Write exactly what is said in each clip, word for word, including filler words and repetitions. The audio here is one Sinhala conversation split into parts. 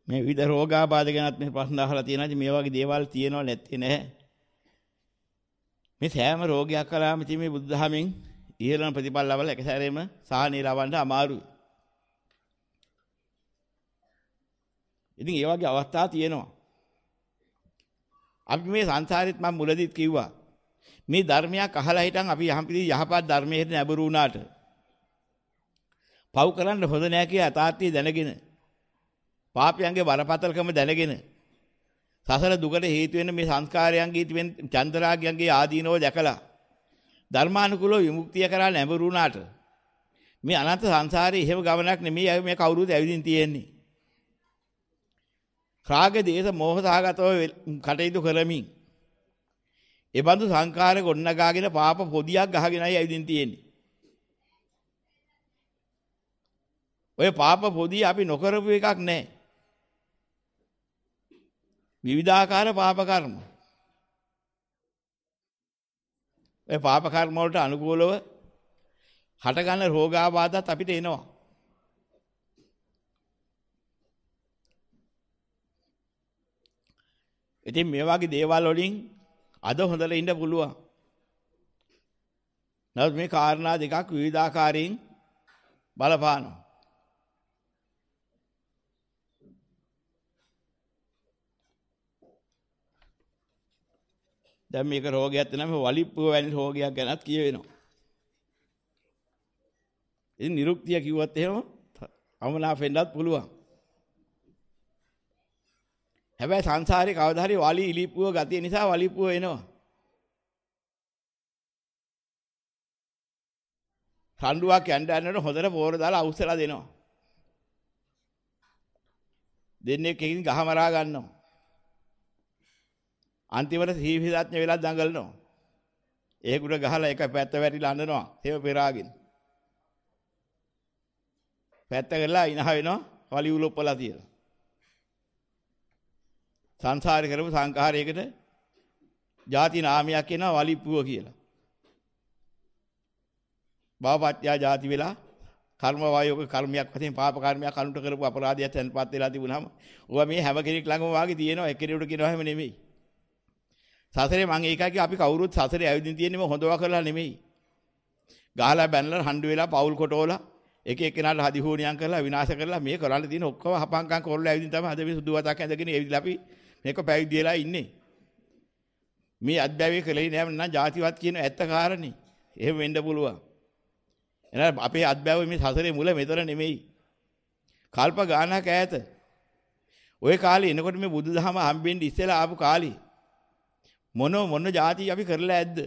මේ විවිධ රෝගාබාධ ගැනත් මේ ප්‍රශ්න අහලා තියෙනවා. මේ වගේ දේවල් තියෙනව නැත්තේ නැහැ. මේ සෑම රෝගයක් කලාම ඉතින් මේ බුදුදහමෙන් ඉහළම ප්‍රතිඵල ලබලා එක සැරේම සාහනේ ලබන්න අමාරුයි. ඉතින් ඒ වගේ අවස්ථා තියෙනවා. අපි මේ සංසාරෙත් මම මුලදීත් කිව්වා. මේ ධර්මයක් අහලා හිටන් අපි යහපිරි යහපත් ධර්මයේ නැඹුරු වුණාට පව් කරන්න හොඳ නැහැ කියලා අතාර්ථය දැනගෙන පාපයන්ගේ බරපතලකම දැනගෙන සසර දුකට හේතු වෙන මේ සංස්කාරයන්ගේ තිබෙන චන්දරාගයන්ගේ ආදීනව දැකලා ධර්මානුකූලව විමුක්තිය කරා නැඹුරු වුණාට මේ අනන්ත සංසාරේ එහෙම ගමනක් නෙමෙයි මේ කවුරුත් ඇවිදින් තියෙන්නේ. රාග දේශ මොහ සහගතව කටයුතු කරමින් ඒ බඳු සංකාර ගොඩනගාගෙන පාප පොදියක් ගහගෙනයි ඇවිදින් තියෙන්නේ. ඔය පාප පොදිය අපි නොකරපු එකක් නැහැ. විවිධාකාර පාප කර්ම. ඒ පාප කර්ම වලට අනුකූලව හටගන්න රෝගාබාධත් අපිට එනවා. ඉතින් මේ වගේ දේවල් වලින් අද හොඳට ඉන්න පුළුවන්. නමුත් මේ කාරණා දෙකක් විවිධාකාරයෙන් බලපානවා. දැන් මේක රෝගයක් තමයි වලිප්පුව වැනි රෝගයක් ගැනත් කියවෙනවා. ඉතින් නිරුක්තිය කිව්වත් එහෙම අමනාප වෙන්නත් පුළුවන්. හැබැයි සංසාරේ කවදා හරි වලි ඉලිප්පුව ගතිය නිසා වලිප්පුව එනවා. රණ්ඩුවක් යන්න යනකොට හොඳට පෝර දාලා අවුස්සලා දෙනවා. දෙන්නේ කෙකින් ගහ මරා ගන්නවා. අන්තිමට සීවිසත්ඥ වෙලා දඟලනවා. ඒකුට ගහලා එක පැත්ත වැටිලා අඬනවා. ඒව පෙරාගෙන. පැත්ත කරලා ඉනහ වෙනවා වලි උලොප්පලා තියලා. සංසාරේ කරපු සංඛාරයකට ಜಾති නාමයක් කියනවා වලිප්පුව කියලා. භවපත්‍යා ಜಾති වෙලා කර්ම වායෝක කර්මයක් වශයෙන් පාප කර්මයක් අනුට කරපු අපරාධයක් තැන්පත් වෙලා තිබුණාම ඕවා මේ හැම කෙනෙක් ළඟම වාගේ තියෙනවා. එක්කෙනෙකුට කියනවා හැම නෙමෙයි. සසරේ මං ඒකයි අපි කවුරුත් සසරේ ඇවිදින් තියෙන්නේ මේ හොඳව කරලා නෙමෙයි. ගහලා බැනලා හඬු වෙලා පවුල් කොටෝලා එක එක්කෙනාට හදි හෝනියම් කරලා විනාශ කරලා මේ කරන්න තියෙන ඔක්කොම හපංකම් කරලා ඇවිදින් තමයි අද මේ සුදු වතක් ඇඳගෙන ඇවිදලා අපි මේක පැවිදි වෙලා ඉන්නේ. මේ අධ්‍යයනය කළේ නෑ නම් ಜಾතිවත් කියන ඇත්ත කාරණේ. එහෙම වෙන්න පුළුවන්. එහෙනම් අපේ අධ්‍යයනය මේ සසරේ මුල මෙතන නෙමෙයි. කල්ප ගානක් ඈත. ওই කාලේ එනකොට මේ බුදුදහම හම්බෙන්න ඉස්සෙල්ලා ආපු කාලේ මොන මොන ಜಾති අපි කරලා ඇද්ද?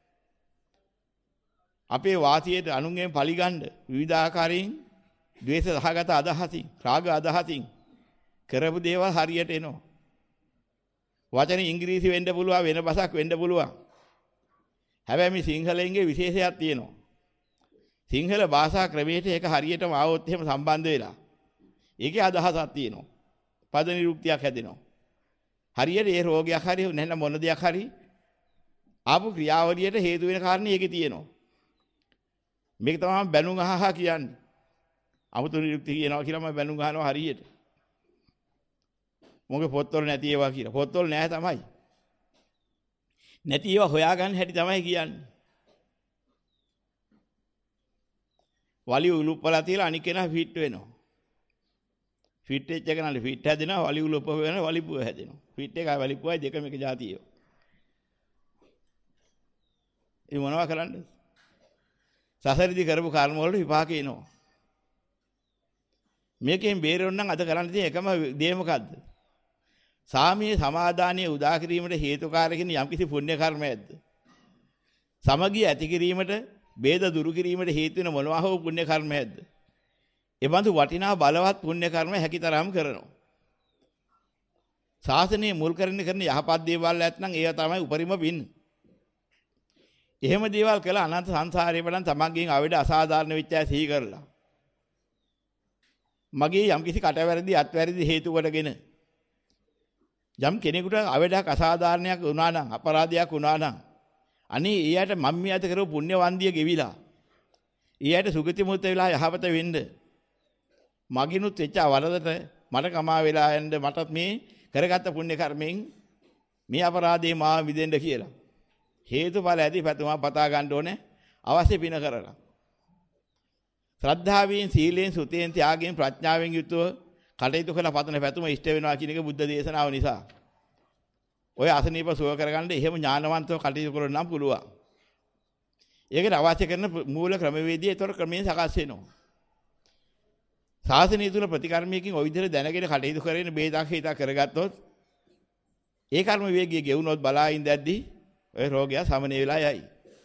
අපේ වාසියට අනුන්ගෙන් පරිගන්න විවිධාකාරයෙන් ද්වේෂ සහගත අදහසින්, රාග අදහසින් කරපු දේවල් හරියට එනවා. වචන ඉංග්‍රීසි වෙන්න පුළුවන්, වෙන භාෂාවක් වෙන්න පුළුවන්. හැබැයි මේ සිංහලෙන්ගේ විශේෂයක් තියෙනවා. සිංහල භාෂා ක්‍රමයට ඒක හරියටම ආවොත් එහෙම සම්බන්ධ වෙලා. ඒකේ අදහසක් තියෙනවා. පද නිරුක්තියක් හැදෙනවා. හරියට ඒ රෝගයක් හරි නැත්නම් මොන දෙයක් හරි ආපු ක්‍රියාවලියට හේතු වෙන කාරණේ ඒකේ තියෙනවා. මේක තමයි බැනුම් අහහා කියන්නේ. අමුතු නිරුක්ති කියනවා කියලා මම බැනුම් අහනවා හරියට. මොකද පොත්වල නැති ඒවා කියලා. පොත්වල නැහැ තමයි. නැති ඒවා හොයාගන්න හැටි තමයි කියන්නේ. වලි උලුප්පලා තියලා අනික කෙනා ෆිට වෙනවා. ෆිට වෙච්ච කෙනාට ෆිට හැදෙනවා, වලි උලුප්ප වෙනවා, වලිපුව හැදෙනවා. ෆිට එකයි වලිපුවයි දෙකම එක જાතියෝ. ඒ මොනවා කරන්නද? සසරදී කරපු කර්ම වලට විපාක එනවා. මේකෙන් බේරෙන්න නම් අද කරන්න තියෙන එකම දේ මොකද්ද? සාමීය සමාදානයේ උදා කිරීමට හේතුකාරකින් යම්කිසි පුණ්‍ය කර්මයක්ද? සමගිය ඇති කිරීමට, ભેද දුරු කිරීමට හේතු වෙන මොනවා හෝ පුණ්‍ය කර්මයක්ද? ඒ බඳු වටිනා බලවත් පුණ්‍ය කර්ම හැකිතරම් කරනවා. ශාසනයේ මුල් කරගෙන කරන යහපත් දේවල් නැත්නම් ඒවා තමයි උපරිම පින්. එහෙම දේවල් කළා අනන්ත සංසාරේ වඩා තමන්ගෙන් අවඩ අසාධාරණ වෙච්ච අය සිහි කරලා මගේ යම්කිසි කටවැරදි අත්වැරදි හේතු කොටගෙන යම් කෙනෙකුට අවඩක් අසාධාරණයක් වුණා නම් අපරාධයක් වුණා නම් අනේ ඊයට මම මියත කරපු පුණ්‍ය වන්දිය ගෙවිලා ඊයට සුගති මුත් වෙලා යහපත වෙන්න මගිනුත් වෙච්ච වරදට මට කමා වෙලා යන්න මටත් මේ කරගත්ත පුණ්‍ය කර්මෙන් මේ අපරාධේ මාව මිදෙන්න කියලා. හේතුඵල ඇති පැතුමක් පතා ගන්න ඕනේ අවශ්‍ය පින කරලා. ශ්‍රද්ධාවෙන්, සීලෙන්, සුතෙන්, ත්‍යාගයෙන්, ප්‍රඥාවෙන් යුතුව කටයුතු කරලා පතන පැතුම ඉෂ්ට වෙනවා කියන එක බුද්ධ දේශනාව නිසා. ඔය අසනීප සුව කරගන්න එහෙම ඥානවන්තව කටයුතු කරන නම් පුළුවන්. ඒකට අවශ්‍ය කරන මූල ක්‍රමවේදය ඒතර ක්‍රමයෙන් සකස් වෙනවා. ශාසනය තුල ප්‍රතිකර්මයකින් ওই විදිහට දැනගෙන කටයුතු කරගෙන බේදක් හිතා කරගත්තොත් ඒ කර්ම වේගය ගෙවුනොත් බලා ඉඳද්දී ඔය රෝගය සමනය වෙලා යයි.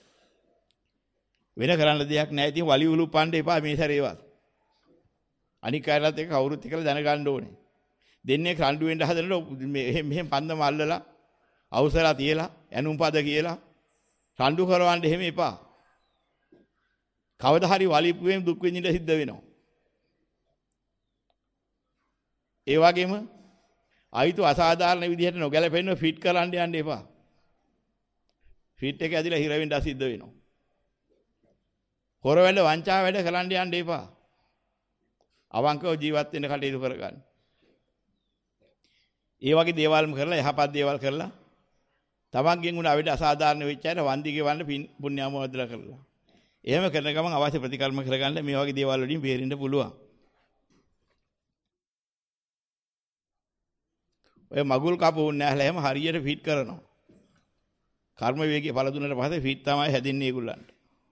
වෙන කරන්න දෙයක් නැහැ. ඉතින් වලි උලු පණ්ඩ එපා මේ සැරේවත්. අනික් අයලත් එක කවුරුත් එක්කලා දැනගන්න ඕනේ. දෙන්නේ රණ්ඩු වෙන්න හදනකොට මෙහෙම මෙහෙම පන්දම අල්ලලා අවසරලා තියලා ඇනුම් පද කියලා රණ්ඩු කරවන්න එහෙම එපා. කවදා හරි වලිපුවෙන් දුක් විඳින්න සිද්ධ වෙනවා. ඒ වගේම අයිතු අසාධාරණ විදිහට නොගැලපෙන්න ෆිට කරන්න යන්න එපා. ෆිට එක ඇදිලා හිර වෙන්න සිද්ධ වෙනවා. හොර වැඩ වංචා වැඩ කරන්න යන්න එපා. අවංකව ජීවත් වෙන්න කටයුතු කරගන්න. ඒ වගේ දේවල්ම කරලා යහපත් දේවල් කරලා තමන්ගෙන් උන අවඩ අසාධාරණ වෙච්ච අයට වන්දි ගෙවන්න පුණ්‍යාමෝදලා කරලා. එහෙම කරන ගමන් අවශ්‍ය ප්‍රතිකර්ම කරගන්න මේ වගේ දේවල් වලින් බේරෙන්න පුළුවන්. ඔය මගුල් කපුන් නැහැලා එහෙම හරියට ෆිට කරනවා. කර්ම වේගය පළ දුන්නාට පස්සේ ෆිට තමයි හැදින්නේ ඒගොල්ලන්ට.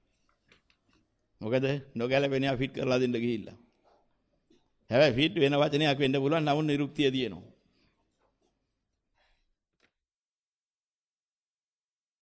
මොකද නොගැලපෙනවා ෆිට කරලා දෙන්න ගිහිල්ලා. හැබැයි ෆිට වෙන වචනයක් වෙන්න පුළුවන් නමුත් නිරුක්තිය තියෙනවා.